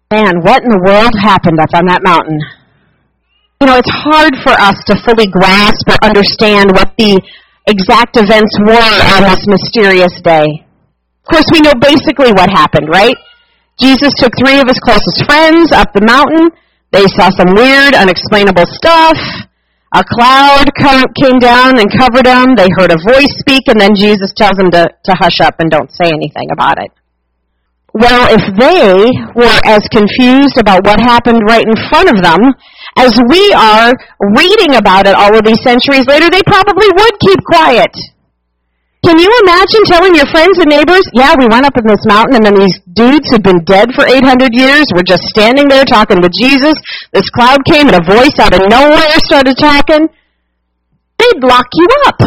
Man, what in the world happened up on that mountain? You know, it's hard for us to fully grasp or understand what the exact events were on this mysterious day. Of course, we know basically what happened, right? Jesus took 3 of his closest friends up the mountain. They saw some weird, unexplainable stuff. A cloud came down and covered them. They heard a voice speak, and then Jesus tells them to hush up and don't say anything about it. Well, if they were as confused about what happened right in front of them as we are reading about it all of these centuries later, they probably would keep quiet. Can you imagine telling your friends and neighbors, yeah, we went up in this mountain and then these dudes who'd been dead for 800 years were just standing there talking with Jesus. This cloud came and a voice out of nowhere started talking. They'd lock you up.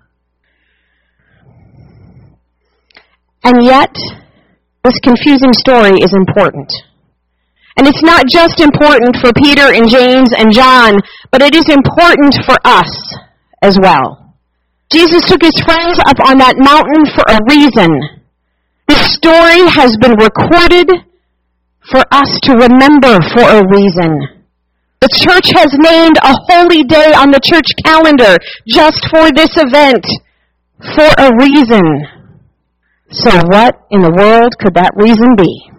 And yet, this confusing story is important. And it's not just important for Peter and James and John, but it is important for us as well. Jesus took his friends up on that mountain for a reason. This story has been recorded for us to remember for a reason. The church has named a holy day on the church calendar just for this event, for a reason. So what in the world could that reason be?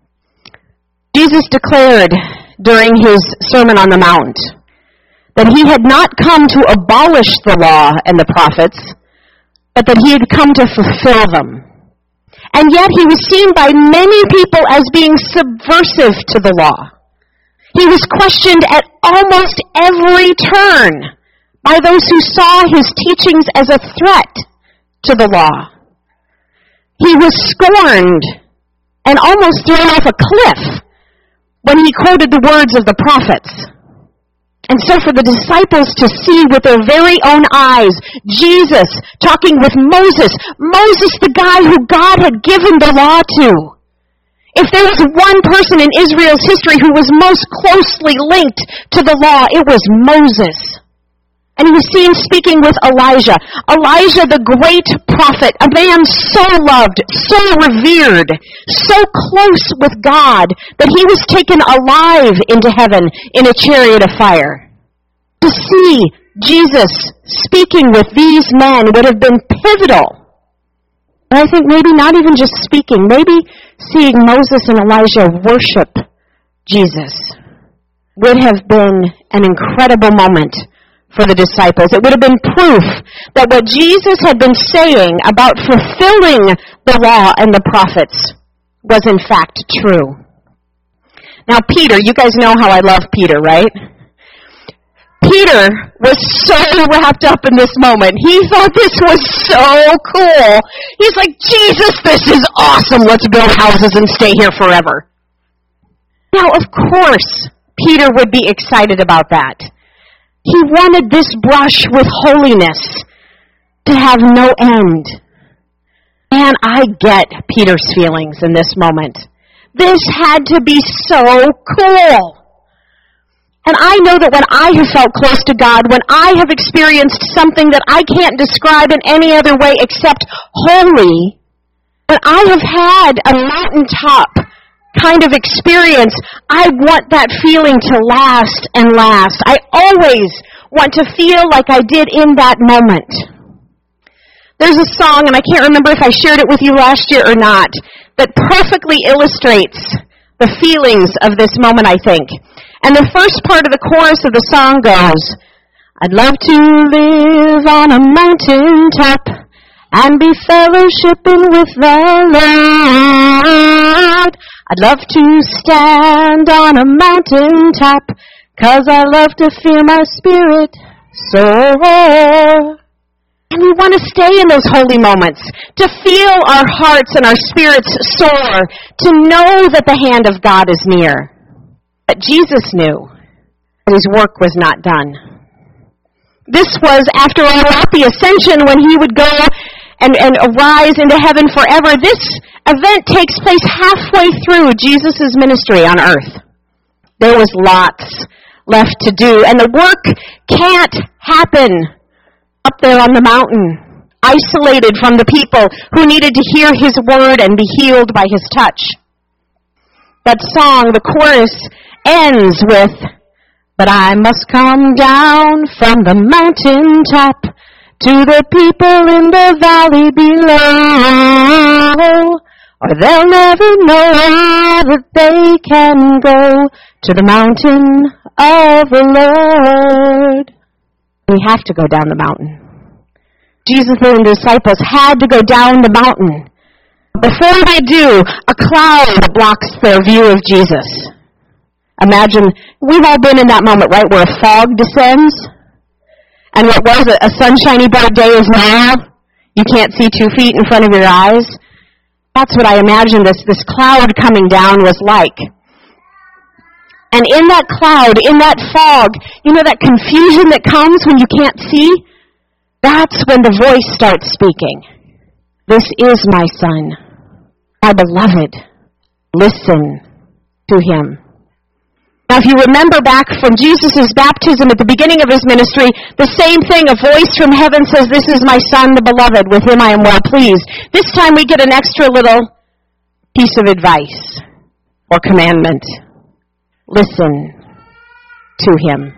Jesus declared during his Sermon on the Mount that he had not come to abolish the law and the prophets, but that he had come to fulfill them. And yet he was seen by many people as being subversive to the law. He was questioned at almost every turn by those who saw his teachings as a threat to the law. He was scorned and almost thrown off a cliff when he quoted the words of the prophets. And so for the disciples to see with their very own eyes Jesus talking with Moses, the guy who God had given the law to. If there was one person in Israel's history who was most closely linked to the law, it was Moses. And he was seen speaking with Elijah. Elijah, the great prophet, a man so loved, so revered, so close with God that he was taken alive into heaven in a chariot of fire. To see Jesus speaking with these men would have been pivotal. And I think maybe not even just speaking, maybe seeing Moses and Elijah worship Jesus would have been an incredible moment for the disciples. It would have been proof that what Jesus had been saying about fulfilling the law and the prophets was in fact true. Now Peter, you guys know how I love Peter, right? Peter was so wrapped up in this moment. He thought this was so cool. He's like, Jesus, this is awesome. Let's build houses and stay here forever. Now, of course, Peter would be excited about that. He wanted this brush with holiness to have no end. And I get Peter's feelings in this moment. This had to be so cool. And I know that when I have felt close to God, when I have experienced something that I can't describe in any other way except holy, when I have had a mountaintop kind of experience, I want that feeling to last and last. I always want to feel like I did in that moment. There's a song, and I can't remember if I shared it with you last year or not, that perfectly illustrates the feelings of this moment, I think. And the first part of the chorus of the song goes, I'd love to live on a mountaintop and be fellowshipping with the Lord. I'd love to stand on a mountaintop 'cause I love to feel my spirit soar. And we want to stay in those holy moments, to feel our hearts and our spirits soar, to know that the hand of God is near. But Jesus knew that his work was not done. This was, after all, at the ascension when he would go and arise into heaven forever. This event takes place halfway through Jesus' ministry on earth. There was lots left to do, and the work can't happen up there on the mountain, isolated from the people who needed to hear his word and be healed by his touch. That song, the chorus ends with, "But I must come down from the mountaintop to the people in the valley below, or they'll never know that they can go to the mountain of the Lord." We have to go down the mountain. Jesus and the disciples had to go down the mountain. Before they do, a cloud blocks their view of Jesus. Imagine, we've all been in that moment, right, where a fog descends, and what was a sunshiny bright day is now. You can't see 2 feet in front of your eyes. That's what I imagine this cloud coming down was like. And in that cloud, in that fog, you know that confusion that comes when you can't see? That's when the voice starts speaking. "This is my Son, my beloved. Listen to him." Now, if you remember back from Jesus' baptism at the beginning of his ministry, the same thing, a voice from heaven says, "This is my Son, the beloved. With him I am well pleased." This time we get an extra little piece of advice or commandment. Listen to him.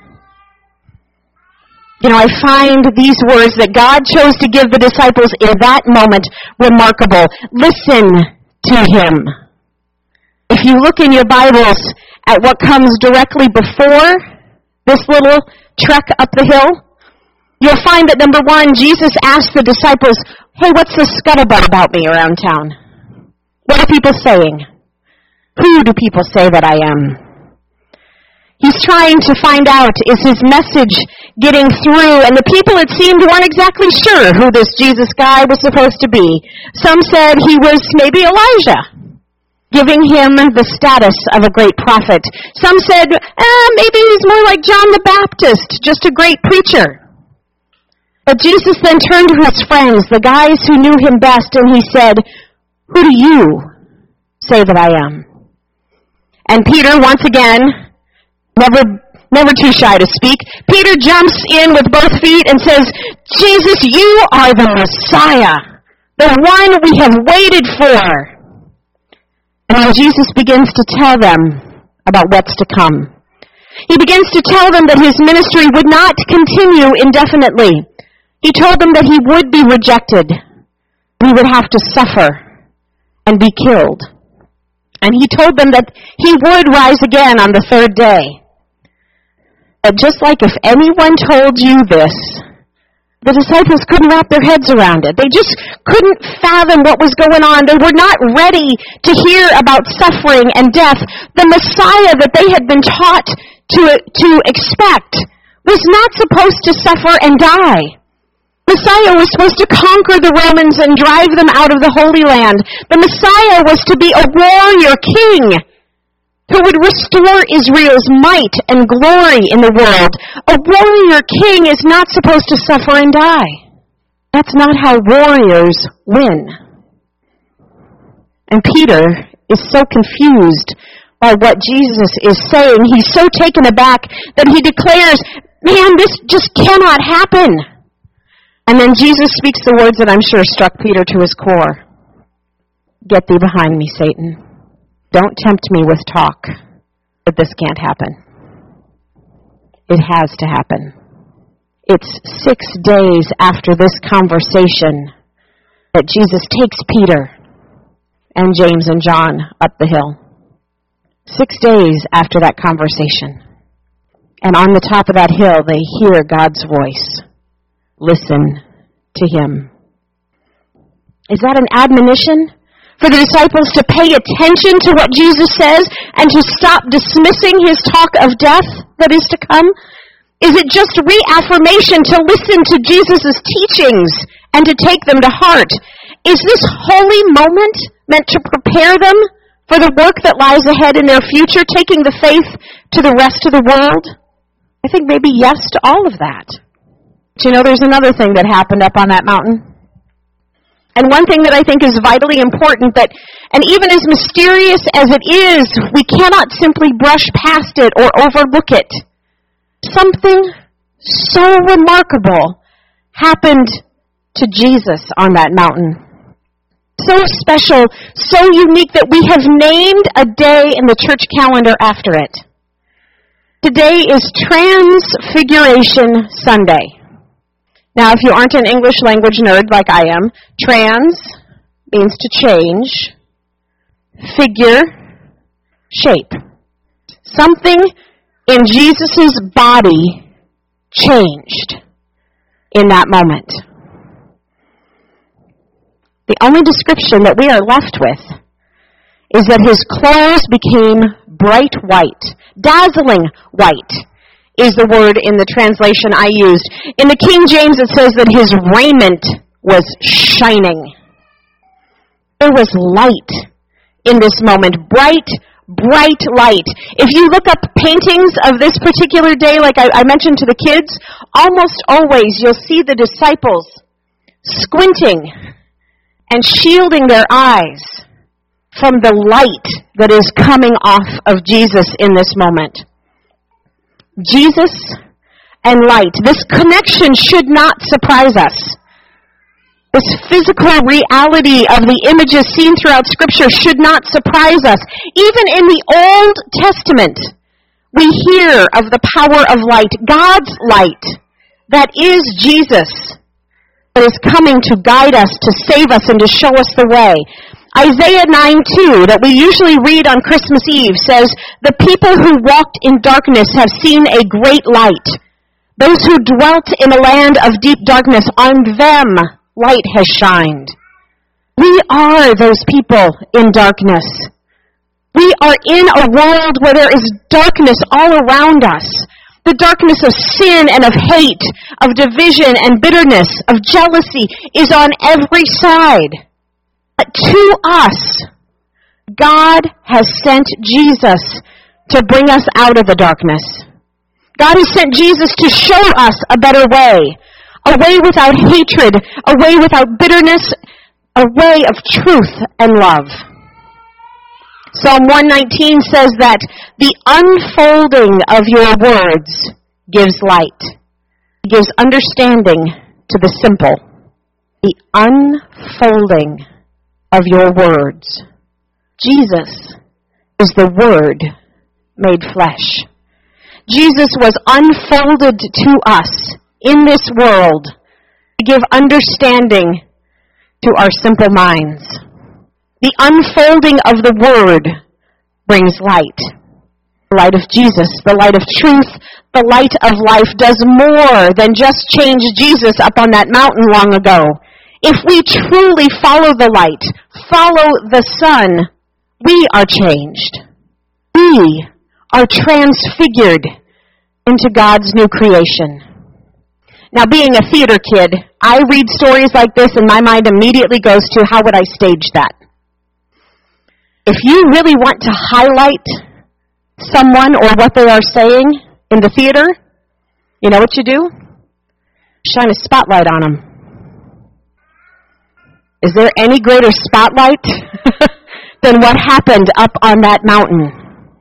You know, I find these words that God chose to give the disciples in that moment remarkable. Listen to him. If you look in your Bibles at what comes directly before this little trek up the hill, you'll find that number 1, Jesus asked the disciples, "Hey, what's the scuttlebutt about me around town? What are people saying? Who do people say that I am?" He's trying to find out, is his message getting through? And the people, it seemed, weren't exactly sure who this Jesus guy was supposed to be. Some said he was maybe Elijah, giving him the status of a great prophet. Some said, maybe he's more like John the Baptist, just a great preacher. But Jesus then turned to his friends, the guys who knew him best, and he said, "Who do you say that I am?" And Peter, once again, never too shy to speak, Peter jumps in with both feet and says, "Jesus, you are the Messiah, the one we have waited for." And then Jesus begins to tell them about what's to come. He begins to tell them that his ministry would not continue indefinitely. He told them that he would be rejected. He would have to suffer and be killed. And he told them that he would rise again on the 3rd day. But just like if anyone told you this, the disciples couldn't wrap their heads around it. They just couldn't fathom what was going on. They were not ready to hear about suffering and death. The Messiah that they had been taught to expect was not supposed to suffer and die. Messiah was supposed to conquer the Romans and drive them out of the Holy Land. The Messiah was to be a warrior king who would restore Israel's might and glory in the world. A warrior king is not supposed to suffer and die. That's not how warriors win. And Peter is so confused by what Jesus is saying. He's so taken aback that he declares, "Man, this just cannot happen." And then Jesus speaks the words that I'm sure struck Peter to his core. "Get thee behind me, Satan. Don't tempt me with talk, but this can't happen. It has to happen." It's 6 days after this conversation that Jesus takes Peter and James and John up the hill. 6 days after that conversation. And on the top of that hill, they hear God's voice. Listen to him. Is that an admonition for the disciples to pay attention to what Jesus says and to stop dismissing his talk of death that is to come? Is it just reaffirmation to listen to Jesus' teachings and to take them to heart? Is this holy moment meant to prepare them for the work that lies ahead in their future, taking the faith to the rest of the world? I think maybe yes to all of that. But you know, there's another thing that happened up on that mountain. And one thing that I think is vitally important, that, and even as mysterious as it is, we cannot simply brush past it or overlook it. Something so remarkable happened to Jesus on that mountain. So special, so unique that we have named a day in the church calendar after it. Today is Transfiguration Sunday. Now, if you aren't an English language nerd like I am, trans means to change, figure, shape. Something in Jesus' body changed in that moment. The only description that we are left with is that his clothes became bright white. Dazzling white is the word in the translation I used. In the King James it says that his raiment was shining. There was light in this moment. Bright light. If you look up paintings of this particular day, like I mentioned to the kids, almost always you'll see the disciples squinting and shielding their eyes from the light that is coming off of Jesus in this moment. Jesus and light. This connection should not surprise us. This physical reality of the images seen throughout Scripture should not surprise us. Even in the Old Testament, we hear of the power of light, God's light, that is Jesus, that is coming to guide us, to save us, and to show us the way. Isaiah 9:2, that we usually read on Christmas Eve, says, "The people who walked in darkness have seen a great light. Those who dwelt in a land of deep darkness, on them light has shined." We are those people in darkness. We are in a world where there is darkness all around us. The darkness of sin and of hate, of division and bitterness, of jealousy is on every side. But to us, God has sent Jesus to bring us out of the darkness. God has sent Jesus to show us a better way. A way without hatred, a way without bitterness, a way of truth and love. Psalm 119 says that the unfolding of your words gives light. It gives understanding to the simple. The unfolding of your words. Jesus is the Word made flesh. Jesus was unfolded to us in this world to give understanding to our simple minds. The unfolding of the Word brings light. The light of Jesus, the light of truth, the light of life does more than just change Jesus up on that mountain long ago. If we truly follow the light, follow the Son, we are changed. We are transfigured into God's new creation. Now, being a theater kid, I read stories like this and my mind immediately goes to, how would I stage that? If you really want to highlight someone or what they are saying in the theater, you know what you do? Shine a spotlight on them. Is there any greater spotlight than what happened up on that mountain?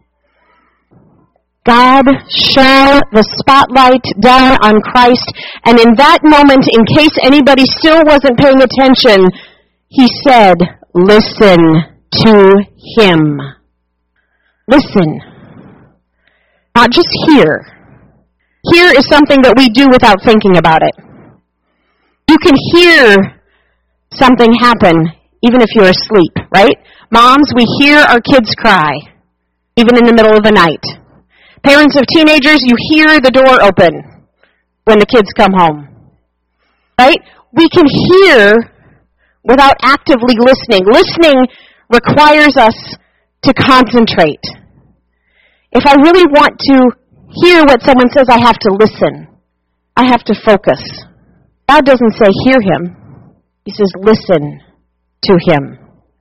God shone the spotlight down on Christ, and in that moment, in case anybody still wasn't paying attention, he said, listen to him. Listen. Not just hear. Hear is something that we do without thinking about it. You can hear something happen even if you're asleep, right? Moms, we hear our kids cry, even in the middle of the night. Parents of teenagers, you hear the door open when the kids come home, right? We can hear without actively listening. Listening requires us to concentrate. If I really want to hear what someone says, I have to listen. I have to focus. God doesn't say hear him. He says listen to him.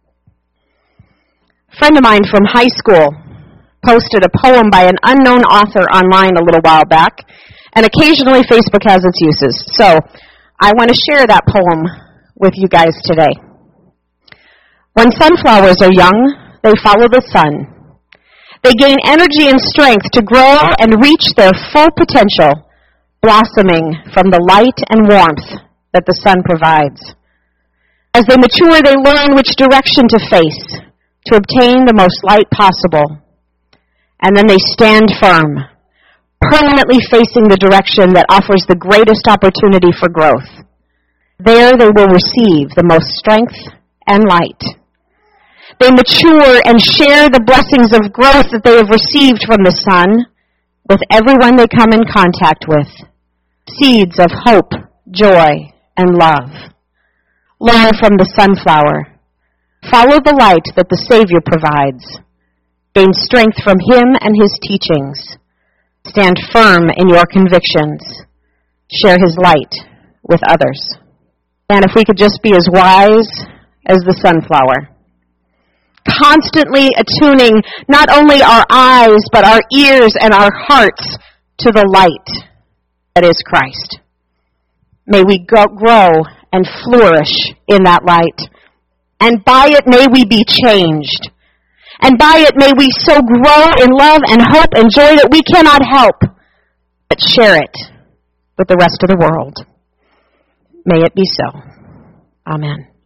A friend of mine from high school posted a poem by an unknown author online a little while back, and occasionally Facebook has its uses. So I want to share that poem with you guys today. When sunflowers are young, they follow the sun. They gain energy and strength to grow and reach their full potential, blossoming from the light and warmth that the sun provides. As they mature, they learn which direction to face to obtain the most light possible. And then they stand firm, permanently facing the direction that offers the greatest opportunity for growth. There they will receive the most strength and light. They mature and share the blessings of growth that they have received from the Son with everyone they come in contact with. Seeds of hope, joy, and love. Learn from the sunflower. Follow the light that the Savior provides. Gain strength from Him and His teachings. Stand firm in your convictions. Share His light with others. And if we could just be as wise as the sunflower. Constantly attuning not only our eyes, but our ears and our hearts to the light that is Christ. May we grow and flourish in that light. And by it may we be changed. And by it may we so grow in love and hope and joy that we cannot help but share it with the rest of the world. May it be so. Amen.